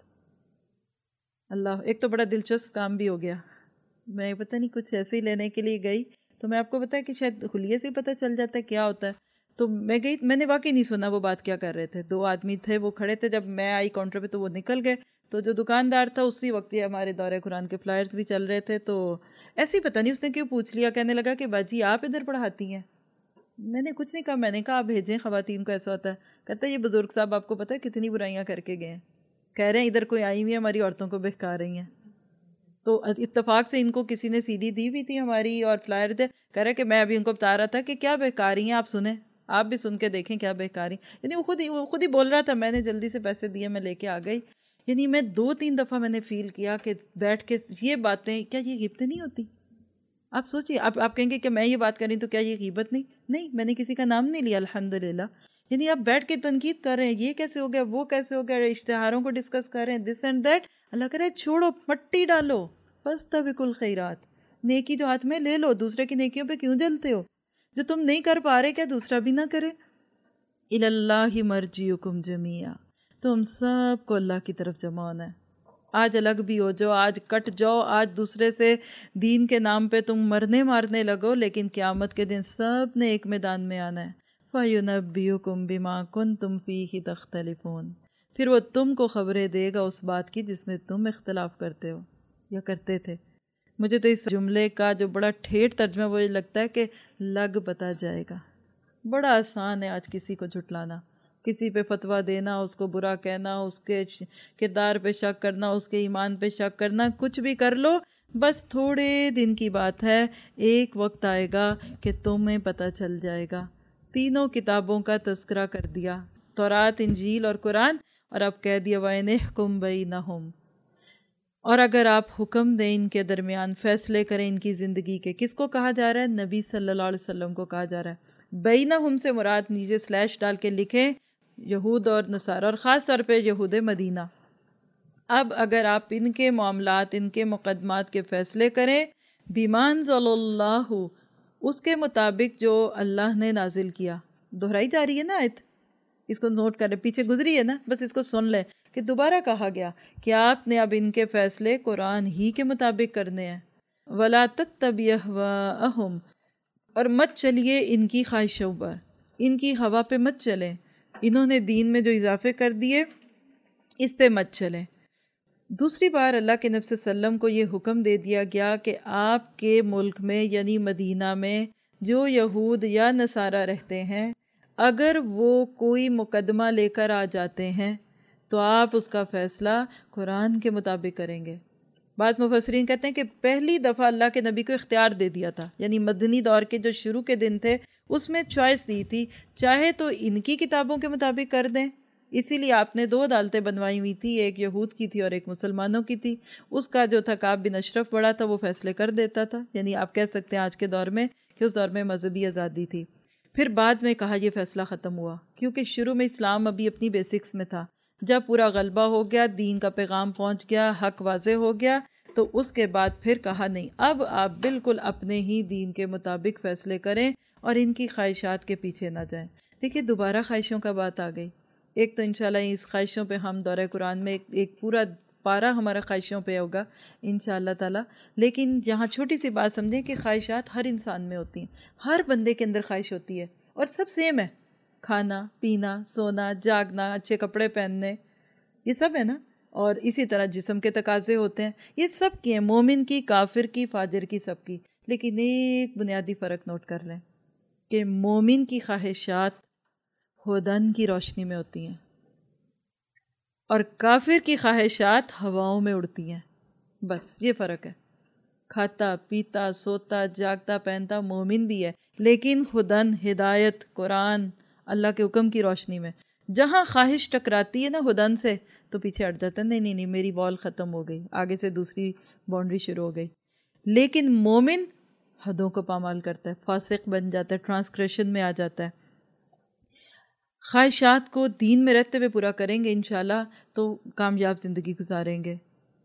اللہ، ایک تو بڑا دلچسپ کام بھی ہو گیا. میں پتہ نہیں کچھ ایسے ہی لینے کے لیے گئی تو میں آپ کو بتایا کہ شاید خلیے سے پتہ چل جاتا ہے کیا ہوتا ہے. تو میں گئی، میں نے واقعی نہیں سنا وہ بات کیا کر رہے تھے. دو آدمی تھے وہ کھڑے تھے، جب میں آئی کاؤنٹر پہ تو وہ نکل گئے. تو جو دکاندار تھا اسی وقت یہ ہمارے دورہ قرآن کے فلائرز بھی چل رہے تھے، تو ایسے ہی پتہ نہیں اس نے کیوں پوچھ لیا، کہنے لگا کہ باجی آپ ادھر پڑھاتی ہیں. میں نے کچھ نہیں کہا، میں نے کہا آپ بھیجیں خواتین کو، ایسا ہوتا ہے. کہتا ہے یہ بزرگ صاحب آپ کو پتہ ہے کتنی برائیاں کر کے گئے ہیں، کہہ رہے ہیں ادھر کوئی آئی ہوئی ہے ہماری عورتوں کو بہکا رہی ہیں. تو اتفاق سے ان کو کسی نے سی ڈی دی ہوئی تھی ہماری اور فلائر دے، کہہ رہے کہ میں ابھی ان کو بتا رہا تھا کہ کیا بہکا رہی ہیں، آپ سنیں، آپ بھی سن کے دیکھیں کیا بہکا رہی ہیں. یعنی وہ خود ہی وہ خود ہی بول رہا تھا. میں نے جلدی سے پیسے دیے، میں لے کے آ گئی. یعنی میں دو تین دفعہ میں نے فیل کیا کہ بیٹھ کے یہ باتیں، کیا یہ غیبتیں نہیں ہوتی؟ آپ سوچئے، آپ آپ کہیں گے کہ میں یہ بات کر رہی ہوں تو کیا یہ غیبت نہیں؟ نہیں، میں نے کسی کا نام نہیں لیا الحمدللہ. یعنی آپ بیٹھ کے تنقید کر رہے ہیں، یہ کیسے ہو گیا، وہ کیسے ہو گیا، اشتہاروں کو ڈسکس کر رہے ہیں، دس اینڈ دیٹ. اللہ کرے چھوڑو، مٹی ڈالو، فاستبقوا الخیرات، نیکی جو ہاتھ میں لے لو. دوسرے کی نیکیوں پہ کیوں جلتے ہو؟ جو تم نہیں کر پا رہے کیا دوسرا بھی نہ کرے؟ الی اللہ مرجعکم جمیعا، تم سب کو اللہ کی طرف جمع ہونا ہے. آج الگ بھی ہو جاؤ، آج کٹ جاؤ، آج دوسرے سے دین کے نام پہ تم مرنے مارنے لگو، لیکن قیامت کے دن سب نے ایک میدان میں آنا ہے. فَيُنَبِّئُكُم بِمَا كُنتُمْ فِيهِ تَخْتَلِفُونَ، پھر وہ تم کو خبریں دے گا اس بات کی جس میں تم اختلاف کرتے ہو یا کرتے تھے. مجھے تو اس جملے کا جو بڑا ٹھیٹ ترجمہ وہ لگتا ہے کہ لگ پتا جائے گا. بڑا آسان ہے آج کسی کو جھٹلانا، کسی پہ فتویٰ دینا، اس کو برا کہنا، اس کے کردار پہ شک کرنا، اس کے ایمان پہ شک کرنا. کچھ بھی کر لو، بس تھوڑے دن کی بات ہے، ایک وقت آئے گا کہ تمہیں پتہ چل جائے گا. تینوں کتابوں کا تذکرہ کر دیا، تورات، انجیل اور قرآن، اور اب کہہ دیا وَإِنِ احْكُم بَيْنَهُمْ، اور اگر آپ حکم دیں ان کے درمیان، فیصلے کریں ان کی زندگی کے. کس کو کہا جا رہا ہے؟ نبی صلی اللہ علیہ وسلم کو کہا جا رہا ہے. بینہم سے مراد نیچے سلیش ڈال کے لکھیں یہود اور نصارہ، اور خاص طور پہ یہود مدینہ. اب اگر آپ ان کے معاملات، ان کے مقدمات کے فیصلے کریں، بِمَا أَنزَلَ اللَّهُ، اس کے مطابق جو اللہ نے نازل کیا. دہرائی جا رہی ہے نا آیت، اس کو نوٹ کریں، پیچھے گزری ہے نا، بس اس کو سن لیں کہ دوبارہ کہا گیا کہ آپ نے اب ان کے فیصلے قرآن ہی کے مطابق کرنے ہیں. وَلَا تَتَّبِعْ أَهْوَاءَهُمْ، اور مت چلیے ان کی خواہشوں پر، ان کی ہوا پہ مت چلیں. انہوں نے دین میں جو اضافے کر دیے اس پہ مت چلیں. دوسری بار اللہ کے نبی صلی اللہ علیہ وسلم کو یہ حکم دے دیا گیا کہ آپ کے ملک میں یعنی مدینہ میں جو یہود یا نصارہ رہتے ہیں، اگر وہ کوئی مقدمہ لے کر آ جاتے ہیں تو آپ اس کا فیصلہ قرآن کے مطابق کریں گے. بعض مفسرین کہتے ہیں کہ پہلی دفعہ اللہ کے نبی کو اختیار دے دیا تھا، یعنی مدنی دور کے جو شروع کے دن تھے اس میں چوائس دی تھی، چاہے تو ان کی کتابوں کے مطابق کر دیں. اسی لیے آپ نے دو عدالتیں بنوائی ہوئی تھی، ایک یہود کی تھی اور ایک مسلمانوں کی تھی. اس کا جو تھا کعب بن اشرف بڑا تھا، وہ فیصلے کر دیتا تھا. یعنی آپ کہہ سکتے ہیں آج کے دور میں کہ اس دور میں مذہبی آزادی تھی. پھر بعد میں کہا یہ فیصلہ ختم ہوا، کیونکہ شروع میں اسلام ابھی اپنی بیسکس میں تھا. جب پورا غلبہ ہو گیا، دین کا پیغام پہنچ گیا، حق واضح ہو گیا، تو اس کے بعد پھر کہا نہیں، اب آپ بالکل اپنے ہی دین کے مطابق فیصلے کریں اور ان کی خواہشات کے پیچھے نہ جائیں. دیکھیے دوبارہ خواہشوں کا بات آ گئی. ایک تو انشاءاللہ اس خواہشوں پہ ہم دورہ قرآن میں ایک, ایک پورا پارہ ہمارا خواہشوں پہ ہوگا انشاءاللہ تعالی. لیکن یہاں چھوٹی سی بات سمجھیں کہ خواہشات ہر انسان میں ہوتی ہیں، ہر بندے کے اندر خواہش ہوتی ہے اور سب سیم ہے. کھانا، پینا، سونا، جاگنا، اچھے کپڑے پہننے، یہ سب ہے نا. اور اسی طرح جسم کے تقاضے ہوتے ہیں، یہ سب کی ہیں، مومن کی، کافر کی، فاجر کی، سب کی. لیکن ایک بنیادی فرق نوٹ کر لیں کہ مومن کی خواہشات ہدن کی روشنی میں ہوتی ہیں اور کافر کی خواہشات ہواؤں میں اڑتی ہیں. بس یہ فرق ہے. کھاتا پیتا سوتا جاگتا پہنتا مومن بھی ہے، لیکن ہدن، ہدایت، قرآن، اللہ کے حکم کی روشنی میں. جہاں خواہش ٹکراتی ہے نا ہدن سے تو پیچھے ہٹ جاتا ہے، نہیں نہیں نہیں میری وال ختم ہو گئی، آگے سے دوسری باؤنڈری شروع ہو گئی. لیکن مومن حدوں کو پامال کرتا ہے، فاسق بن جاتا ہے، ٹرانسگریشن میں آ جاتا ہے. خواہشات کو دین میں رہتے ہوئے پورا کریں گے انشاءاللہ تو کامیاب زندگی گزاریں گے.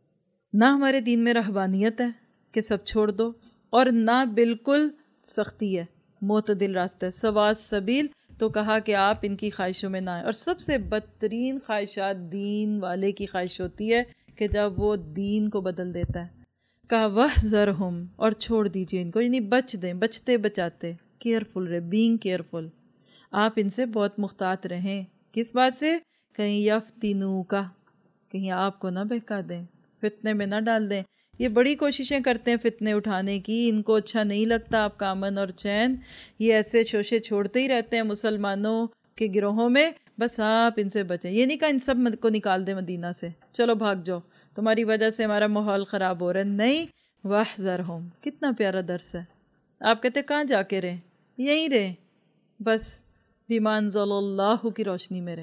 نہ ہمارے دین میں رہبانیت ہے کہ سب چھوڑ دو، اور نہ بالکل سختی ہے، معتدل راستہ ہے، سوا سبیل۔ تو کہا کہ آپ ان کی خواہشوں میں نہ آئیں، اور سب سے بدترین خواہشات دین والے کی خواہش ہوتی ہے کہ جب وہ دین کو بدل دیتا ہے۔ کہا وَاحْذَرْهُمْ، اور چھوڑ دیجئے ان کو، یعنی بچ دیں، بچتے بچاتے، کیئرفل رہے، بینگ کیئرفل۔ آپ ان سے بہت محتاط رہیں، کس بات سے؟ کہیں یفتنوک، کہیں آپ کو نہ بہکا دیں، فتنے میں نہ ڈال دیں۔ یہ بڑی کوششیں کرتے ہیں فتنے اٹھانے کی، ان کو اچھا نہیں لگتا آپ کا امن اور چین، یہ ایسے شوشے چھوڑتے ہی رہتے ہیں مسلمانوں کے گروہوں میں۔ بس آپ ان سے بچیں، یہ نہیں کہا ان سب کو نکال دیں مدینہ سے، چلو بھاگ جاؤ، تمہاری وجہ سے ہمارا ماحول خراب ہو رہا ہے، نہیں۔ وَاحْذَرْهُمْ، کتنا پیارا درس ہے۔ آپ کہتے ہیں کہاں جا کے رہیں؟ یہیں رہیں، بس بِمَا أَنزَلَ اللَّهُ کی روشنی میں رہیں،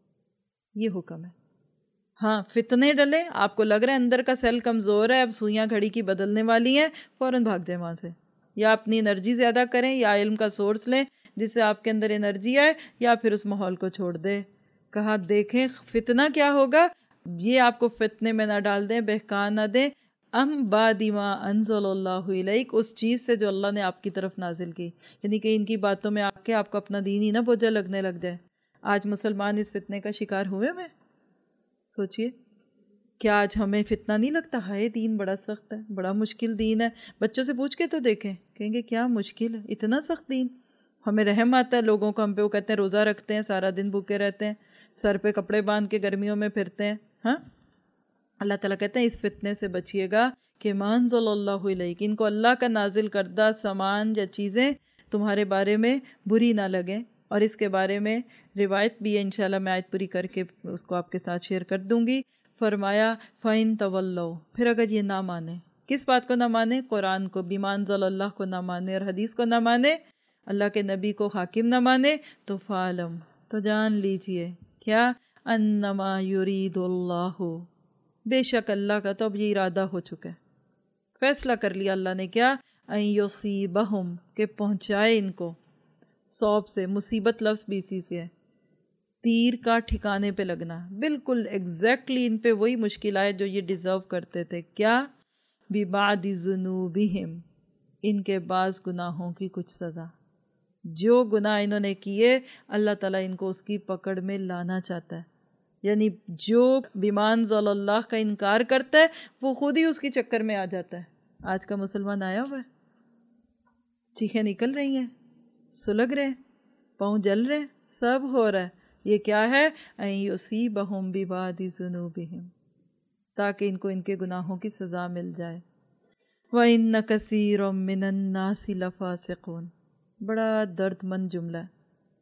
یہ حکم ہے۔ ہاں فتنے ڈلیں، آپ کو لگ رہا ہے اندر کا سیل کمزور ہے، اب سوئیاں گھڑی کی بدلنے والی ہیں، فوراً بھاگ جائیں وہاں سے، یا اپنی انرجی زیادہ کریں، یا علم کا سورس لیں جس سے آپ کے اندر انرجی آئے، یا پھر اس ماحول کو چھوڑ دیں۔ کہا دیکھیں فتنہ کیا ہوگا، یہ آپ کو فتنے میں نہ ڈال دیں، بہکا نہ دیں، ام بعد ما انزل اللہ الیک، اس چیز سے جو اللہ نے آپ کی طرف نازل کی، یعنی کہ ان کی باتوں میں آ کے آپ کو اپنا دین ہی نہ بوجھا لگنے لگ جائے۔ آج مسلمان اس فتنے کا شکار ہوئے ہوئے، سوچئے کیا آج ہمیں فتنہ نہیں لگتا؟ ہائے دین بڑا سخت ہے، بڑا مشکل دین ہے۔ بچوں سے پوچھ کے تو دیکھیں، کہیں گے کیا مشکل ہے، اتنا سخت دین۔ ہمیں رحم آتا ہے لوگوں کو ہم پہ، وہ کہتے ہیں روزہ رکھتے ہیں، سارا دن بھوکے رہتے ہیں، سر پہ کپڑے باندھ کے گرمیوں میں پھرتے ہیں، ہاں۔ اللہ تعالیٰ کہتے ہیں اس فتنے سے بچیے گا کہ ما انزل اللہ علیک، ان کو اللہ کا نازل کردہ سامان یا چیزیں تمہارے بارے میں بری نہ لگیں۔ اور اس کے بارے میں روایت بھی ہے، انشاءاللہ میں آیت پوری کر کے اس کو آپ کے ساتھ شیئر کر دوں گی۔ فرمایا فَإِن تَوَلَّوْا، پھر اگر یہ نہ مانے، کس بات کو نہ مانے؟ قرآن کو، بِمَا أَنزَلَ اللہ کو نہ مانے، اور حدیث کو نہ مانے، اللہ کے نبی کو حاکم نہ مانے، تو فَعْلَمْ، تو جان لیجئے کیا، أَنَّمَا يُرِيدُ اللَّهُ، بے شک اللہ کا تو اب یہ ارادہ ہو چکا ہے، فیصلہ کر لیا اللہ نے، کیا، أَن يُصِيبَهُمْ، کہ پہنچائے ان کو، صوب سے، مصیبت لفظ بھی اسی سے ہے، تیر کا ٹھکانے پہ لگنا، بالکل ایگزیکٹلی ان پہ وہی مشکل آئے جو یہ ڈیزرو کرتے تھے، کیا، بِبَعْدِ ذُنُوبِهِمْ، ان کے بعض گناہوں کی کچھ سزا، جو گناہ انہوں نے کیے اللہ تعالیٰ ان کو اس کی پکڑ میں لانا چاہتا ہے۔ یعنی جو بِمَا أَنزَلَ اللہ کا انکار کرتا ہے وہ خود ہی اس کی چکر میں آ جاتا ہے۔ آج کا مسلمان آیا ہوا ہے، چیخیں نکل رہی ہیں، سلگ رہے ہیں، پاؤں جل رہے ہیں، سب ہو رہا ہے، یہ کیا ہے، أَن يُصِيبَهُمْ بِبَعْدِ ذُنُوبِهِمْ، تاکہ ان کو ان کے گناہوں کی سزا مل جائے۔ وَإِنَّ كَثِيرٌ مِّنَ النَّاسِ لَفَاسِقُونَ، بڑا درد مند جملہ ہے۔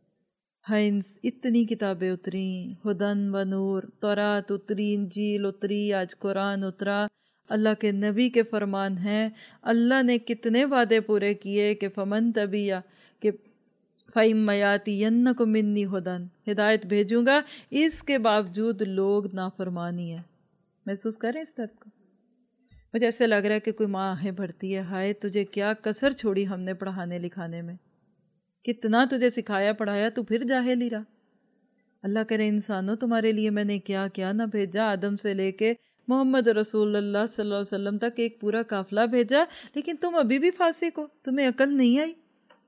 ہائنس اتنی کتابیں اتریں، ہدن و نور، تورات اتری، انجیل اتری، آج قرآن اترا، اللہ کے نبی کے فرمان ہیں، اللہ نے کتنے وعدے پورے کیے کہ فمن تبیہ، کہ فَإِمَّ يَأْتِيَنَّكُم مِّنِّي هُدًى، ہدایت بھیجوں گا، اس کے باوجود لوگ نافرمانی ہے۔ محسوس کریں اس درد کو؟ مجھے ایسے لگ رہا ہے کہ کوئی ماں آہیں بھرتی ہے، ہائے تجھے کیا کسر چھوڑی ہم نے پڑھانے لکھانے میں، کتنا تجھے سکھایا پڑھایا تو پھر جاہل ہی رہا۔ اللہ کرے انسانوں تمہارے لیے میں نے کیا کیا نہ بھیجا، آدم سے لے کے محمد رسول اللہ صلی اللہ علیہ وسلم تک ایک پورا قافلہ بھیجا، لیکن تم ابھی بھی فاسق ہو، تمہیں عقل نہیں آئی۔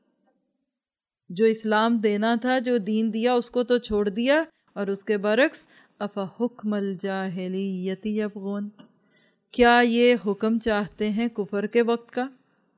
جو اسلام دینا تھا، جو دین دیا، اس کو تو چھوڑ دیا، اور اس کے برعکس افحکم الجاہلیت یبغون، کیا یہ حکم چاہتے ہیں کفر کے وقت کا؟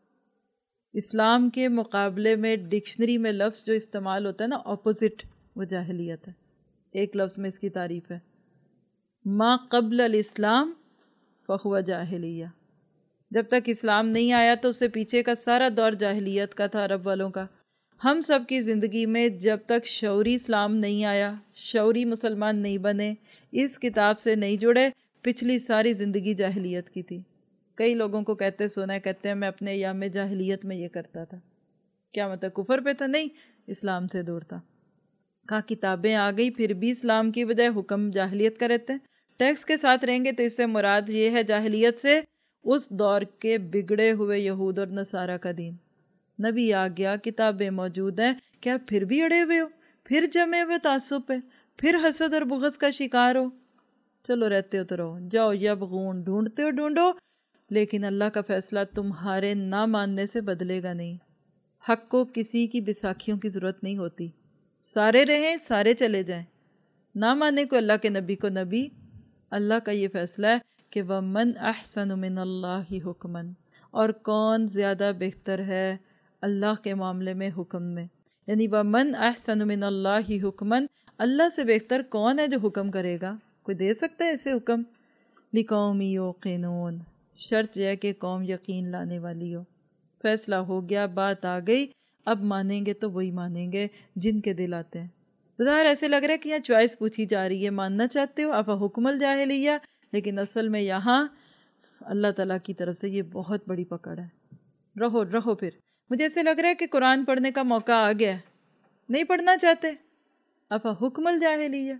اسلام کے مقابلے میں ڈکشنری میں لفظ جو استعمال ہوتا ہے نا اپوزٹ، وہ جاہلیت ہے۔ ایک لفظ میں اس کی تعریف ہے، ما قبل الاسلام فہو جاہلیہ، جب تک اسلام نہیں آیا تو اس سے پیچھے کا سارا دور جاہلیت کا تھا عرب والوں کا۔ ہم سب کی زندگی میں جب تک شعوری اسلام نہیں آیا، شعوری مسلمان نہیں بنے، اس کتاب سے نہیں جڑے، پچھلی ساری زندگی جاہلیت کی تھی۔ کئی لوگوں کو کہتے سنا ہے، کہتے ہیں میں اپنے ایام جاہلیت میں یہ کرتا تھا، کیا مطلب کفر پہ تھا؟ نہیں، اسلام سے دور تھا۔ کہا کتابیں آ گئی پھر بھی اسلام کی بجائے حکم جاہلیت کا رہتے ہیں، ٹیکس کے ساتھ رہیں گے تو اس سے مراد یہ ہے جاہلیت سے اس دور کے بگڑے ہوئے یہود اور نصارہ کا دین۔ نبی آ گیا، کتابیں موجود ہیں، کیا پھر بھی اڑے ہوئے ہو، پھر جمے ہوئے تعصب پہ، پھر حسد اور بغض کا شکار ہو؟ چلو رہتے ہو تو رہو، جاؤ یبغون ڈھونڈتے ہو ڈھونڈو، لیکن اللہ کا فیصلہ تمہارے نہ ماننے سے بدلے گا نہیں۔ حق کو کسی کی بساکھیوں کی ضرورت نہیں ہوتی، سارے رہیں سارے چلے جائیں، نہ مانے کو اللہ کے نبی کو نبی، اللہ کا یہ فیصلہ ہے کہ وَمَنْ أَحْسَنُ مِنَ اللَّهِ حُكْمًا، اور کون زیادہ بہتر ہے اللہ کے معاملے میں حکم میں، یعنی وَمَنْ أَحْسَنُ مِنَ اللَّهِ حُكْمًا، اللہ سے بہتر کون ہے جو حکم کرے گا؟ کوئی دے سکتا ہے ایسے حکم؟ لِقَوْمِ يُوقِنُونَ، شرط یہ ہے کہ قوم یقین لانے والی ہو۔ فیصلہ ہو گیا، بات آ گئی، اب مانیں گے تو وہی مانیں گے جن کے دل آتے ہیں۔ ظاہر ایسے لگ رہا ہے کہ یہاں چوائس پوچھی جا رہی ہے، ماننا چاہتے ہو افا حکم الجاہلیہ، لیکن اصل میں یہاں اللہ تعالیٰ کی طرف سے یہ بہت بڑی پکڑ ہے، رہو رہو۔ پھر مجھے ایسے لگ رہا ہے کہ قرآن پڑھنے کا موقع آ گیا ہے، نہیں پڑھنا چاہتے افا حکم الجاہلیہ،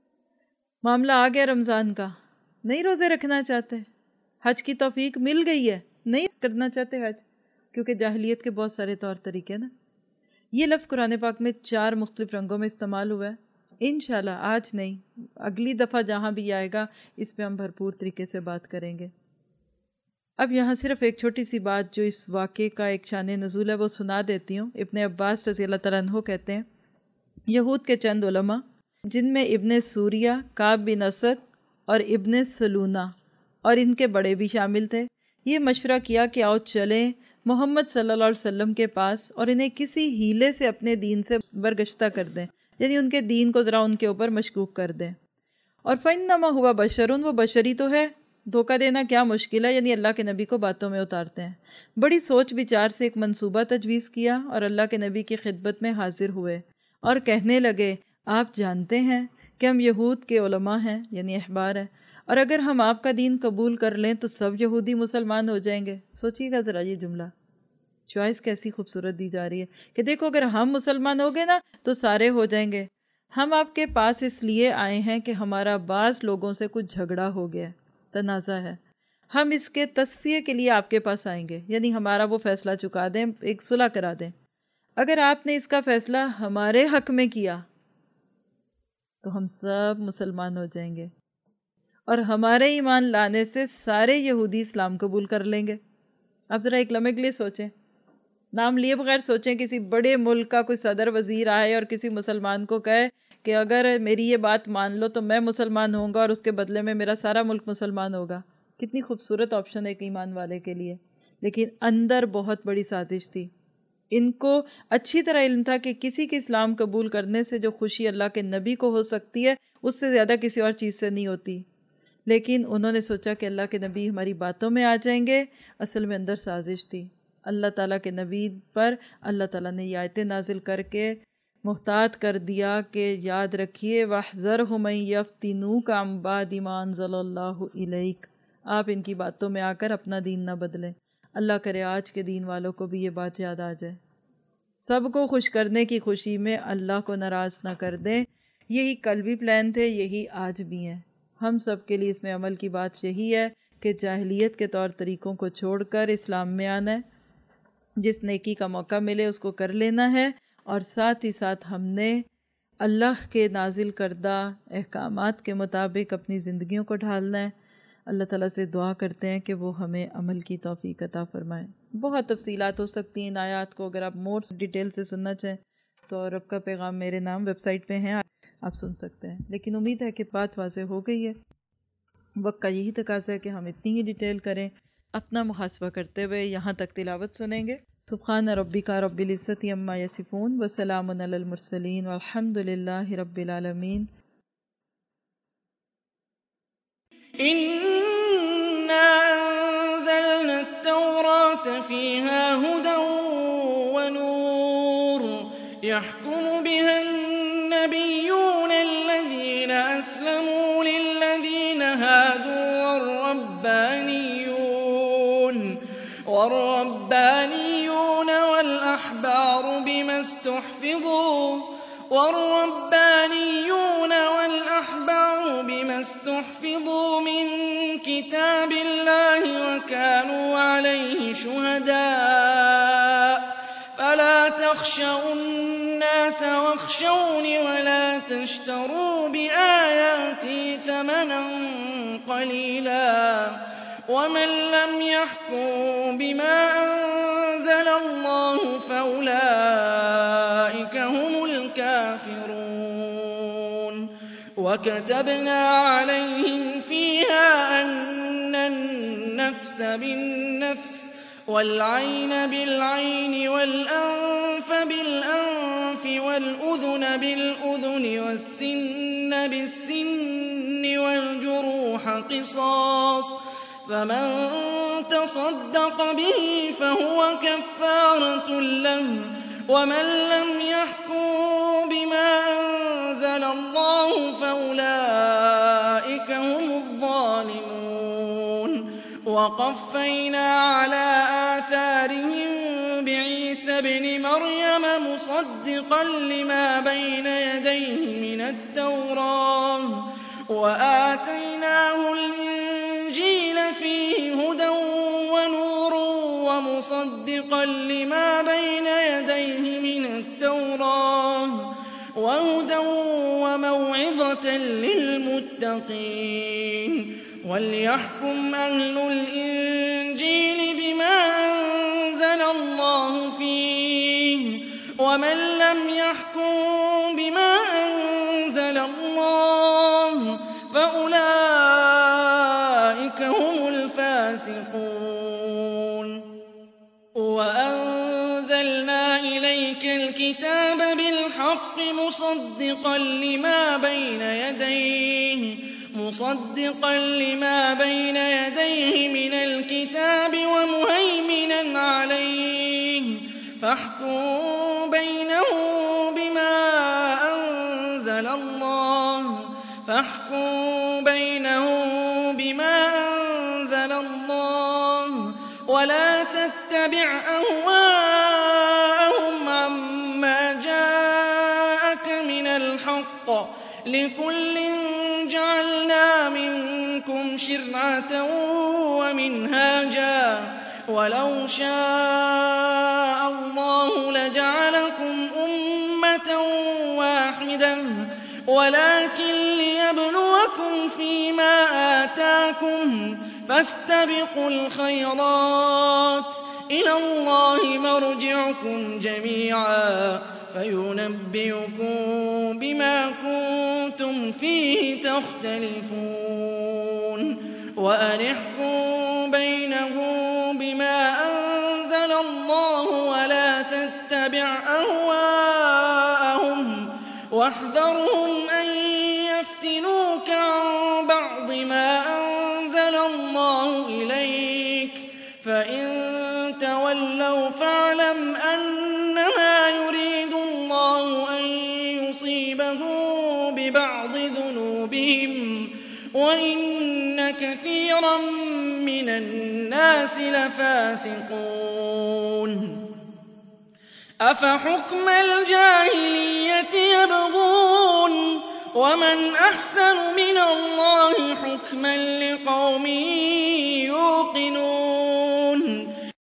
معاملہ آ گیا رمضان کا، نہیں روزے رکھنا چاہتے، حج کی توفیق مل گئی ہے، نہیں کرنا چاہتے حج، کیونکہ جاہلیت کے بہت سارے طور طریقے نا۔ یہ لفظ قرآن پاک میں چار مختلف رنگوں میں استعمال ہوا ہے، انشاءاللہ آج نہیں اگلی دفعہ جہاں بھی آئے گا اس پہ ہم بھرپور طریقے سے بات کریں گے۔ اب یہاں صرف ایک چھوٹی سی بات جو اس واقعے کا ایک شان نزول ہے وہ سنا دیتی ہوں۔ ابن عباس رضی اللہ تعالیٰ عنہ کہتے ہیں یہود کے چند علماء جن میں ابن سوریہ، کعب بن اسد اور ابن سلونہ اور ان کے بڑے بھی شامل تھے، یہ مشورہ کیا کہ آؤ چلیں محمد صلی اللہ علیہ وسلم کے پاس اور انہیں کسی ہیلے سے اپنے دین سے برگشتہ کر دیں، یعنی ان کے دین کو ذرا ان کے اوپر مشکوک کر دیں۔ اور فَإِنَّمَا هُوَ بَشَرٌ، وہ بشری تو ہے، دھوکہ دینا کیا مشکل ہے، یعنی اللہ کے نبی کو باتوں میں اتارتے ہیں۔ بڑی سوچ بچار سے ایک منصوبہ تجویز کیا اور اللہ کے نبی کی خدمت میں حاضر ہوئے اور کہنے لگے آپ جانتے ہیں کہ ہم یہود کے علماء ہیں، یعنی احبار ہیں، اور اگر ہم آپ کا دین قبول کر لیں تو سب یہودی مسلمان ہو جائیں گے۔ سوچیے گا ذرا یہ جملہ، چوائس کیسی خوبصورت دی جا رہی ہے کہ دیکھو اگر ہم مسلمان ہو گئے نا تو سارے ہو جائیں گے، ہم آپ کے پاس اس لیے آئے ہیں کہ ہمارا بعض لوگوں سے کچھ جھگڑا ہو گیا، تنازع ہے، ہم اس کے تصفیے کے لیے آپ کے پاس آئیں گے، یعنی ہمارا وہ فیصلہ چکا دیں، ایک صلح کرا دیں۔ اگر آپ نے اس کا فیصلہ ہمارے حق میں کیا تو ہم سب مسلمان ہو جائیں گے اور ہمارے ایمان لانے سے سارے یہودی اسلام قبول کر لیں گے۔ اب ذرا ایک لمحے کے لیے سوچیں، نام لیے بغیر سوچیں، کسی بڑے ملک کا کوئی صدر وزیر آئے اور کسی مسلمان کو کہے کہ اگر میری یہ بات مان لو تو میں مسلمان ہوں گا اور اس کے بدلے میں میرا سارا ملک مسلمان ہوگا۔ کتنی خوبصورت آپشن ہے ایک ایمان والے کے لیے، لیکن اندر بہت بڑی سازش تھی۔ ان کو اچھی طرح علم تھا کہ کسی کے اسلام قبول کرنے سے جو خوشی اللہ کے نبی کو ہو سکتی ہے اس سے زیادہ کسی اور چیز سے نہیں ہوتی، لیکن انہوں نے سوچا کہ اللہ کے نبی ہماری باتوں میں آ جائیں گے، اصل میں اندر سازش تھی۔ اللہ تعالیٰ کے نبی پر اللہ تعالیٰ نے یہ آیتیں نازل کر کے محتاط کر دیا کہ یاد رکھیے وَاحْذَرْهُم أَن يَفْتِنُوكَ عَن بَعْدِ مَا أَنزَلَ اللَّهُ إِلَيْكَ، آپ ان کی باتوں میں آ کر اپنا دین نہ بدلیں۔ اللہ کرے آج کے دین والوں کو بھی یہ بات یاد آ جائے، سب کو خوش کرنے کی خوشی میں اللہ کو ناراض نہ کر دیں۔ یہی کل بھی پلان تھے، یہی آج بھی ہیں۔ ہم سب کے لیے اس میں عمل کی بات یہی ہے کہ جاہلیت کے طور طریقوں کو چھوڑ کر اسلام میں آنا ہے، جس نیکی کا موقع ملے اس کو کر لینا ہے، اور ساتھ ہی ساتھ ہم نے اللہ کے نازل کردہ احکامات کے مطابق اپنی زندگیوں کو ڈھالنا ہے۔ اللہ تعالیٰ سے دعا کرتے ہیں کہ وہ ہمیں عمل کی توفیق عطا فرمائے۔ بہت تفصیلات ہو سکتی ہیں ان آیات کو، اگر آپ مور ڈیٹیل سے سننا چاہیں تو رب کا پیغام میرے نام ویب سائٹ پہ ہیں، آپ سن سکتے ہیں، لیکن امید ہے کہ بات واضح ہو گئی ہے۔ وقت کا یہی تقاضا ہے کہ ہم اتنی ہی ڈیٹیل کریں۔ اپنا محاسبہ کرتے ہوئے یہاں تک تلاوت سنیں گے۔ سبحان ربک رب العزت عما یصفون وسلام علی المرسلین والحمد للہ رب العالمین۔ إنا أنزلنا التوراة فيها هدى ونور يحكم بها النبيون الذين أسلموا للذين هادوا والربانيون والربانيون والأحبار بما استحفظوا والربانيون والأحبار بما استحفظوا من كتاب الله وكانوا عليه شهداء فلا اخْشَوُا النَّاسَ وَاخْشَوْنِ وَلَا تَشْتَرُوا بِآيَاتِي ثَمَنًا قَلِيلًا وَمَن لَّمْ يَحْكُم بِمَا أَنزَلَ اللَّهُ فَأُولَٰئِكَ هُمُ الْكَافِرُونَ وَكَتَبْنَا عَلَيْهِمْ فِيهَا أَنَّ النَّفْسَ بِالنَّفْسِ وَالْعَيْنَ بِالْعَيْنِ وَالْأَنفَ بِالْأَنفِ وَالْأُذُنَ بِالْأُذُنِ وَالسِّنَّ بِالسِّنِّ وَالْجُرُوحَ قِصَاصٌ ۚ فَمَن تَصَدَّقَ بِهِ فَهُوَ كَفَّارَةٌ لَّهُ ۚ وَمَن لَّمْ يَحْكُم بِمَا أَنزَلَ اللَّهُ فَأُولَٰئِكَ هُمُ الظَّالِمُونَ وَقَفَّيْنَا عَلَىٰ آثَارِهِم بِعِيسَى ابْنِ مَرْيَمَ مُصَدِّقًا لِّمَا بَيْنَ يَدَيْهِ مِنَ التَّوْرَاةِ وَآتَيْنَاهُ الْإِنجِيلَ فِيهِ هُدًى وَنُورٌ وَمُصَدِّقًا لِّمَا بَيْنَ يَدَيْهِ مِنَ التَّوْرَاةِ وَهُدًى وَمَوْعِظَةً لِّلْمُتَّقِينَ وَلْيَحْكُمْ أَهْلُ الْإِنجِيلِ بِمَا أَنزَلَ اللَّهُ فِيهِ ۚ وَمَن لَّمْ يَحْكُم بِمَا أَنزَلَ اللَّهُ فَأُولَٰئِكَ هُمُ الْفَاسِقُونَ وَأَنزَلْنَا إِلَيْكَ الْكِتَابَ بِالْحَقِّ مُصَدِّقًا لِّمَا بَيْنَ يَدَيْهِ مُصَدِّقًا لِّمَا بَيْنَ يَدَيْهِ مِنَ الْكِتَابِ وَمُهَيْمِنًا عَلَيْهِ ۖ فَاحْكُم بَيْنَهُم بِمَا أَنزَلَ اللَّهُ فَاحْكُم بَيْنَهُم بِمَا أَنزَلَ اللَّهُ وَلَا تَتَّبِعْ أَهْوَاءَهُمْ عَمَّا جَاءَكَ مِنَ الْحَقِّ ۚ لِكُلٍّ جَعَلْنَا مِنكُمْ شِرْعَةً وَمِنْهَاجًا ۚ وَلَوْ شَاءَ اللَّهُ لَجَعَلَكُمْ أُمَّةً وَاحِدَةً وَلَٰكِن لِّيَبْلُوَكُمْ فِيمَا آتَاكُمْ ۖ فَاسْتَبِقُوا الْخَيْرَاتِ ۚ إِلَى اللَّهِ مَرْجِعُكُمْ جَمِيعًا فَيُنَبِّئُكُم بِمَا كُنتُمْ فِيهِ تَخْتَلِفُونَ وَأَنِ احْكُم بَيْنَهُم بِمَا أَنزَلَ اللَّهُ وَلَا تَتَّبِعْ أَهْوَاءَهُمْ وَاحْذَرْهُمْ أَن يَفْتِنُوكَ عَن بَعْضِ مَا أَنزَلَ اللَّهُ إِلَيْكَ ۖ فَإِن تَوَلَّوْا فَاعْلَمْ أَنَّمَا يُرِيدُ اللَّهُ أَن يُصِيبَهُم بِبَعْضِ ذُنُوبِهِمْ ۗ وَإِنَّ كَثِيرًا مِّنَ النَّاسِ لَفَاسِقُونَ أَفَحُكْمَ الْجَاهِلِيَّةِ يَبْغُونَ وَمَنْ أَحْسَنُ مِنَ اللَّهِ حُكْمًا لِّقَوْمٍ يُوقِنُونَ